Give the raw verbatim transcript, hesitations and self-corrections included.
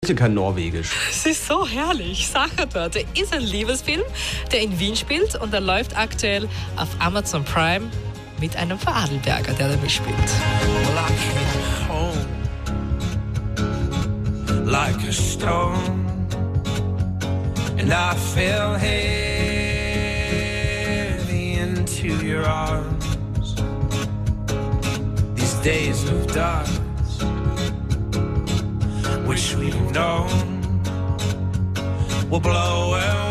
kein Norwegisch. Es ist so herrlich. Sachertorte ist ein Liebesfilm, der in Wien spielt und er läuft aktuell auf Amazon Prime mit einem Vorarlberger, der da mitspielt. Like a stone, and I fell heavy into your arms. These days of dust, which we've known, will blow away.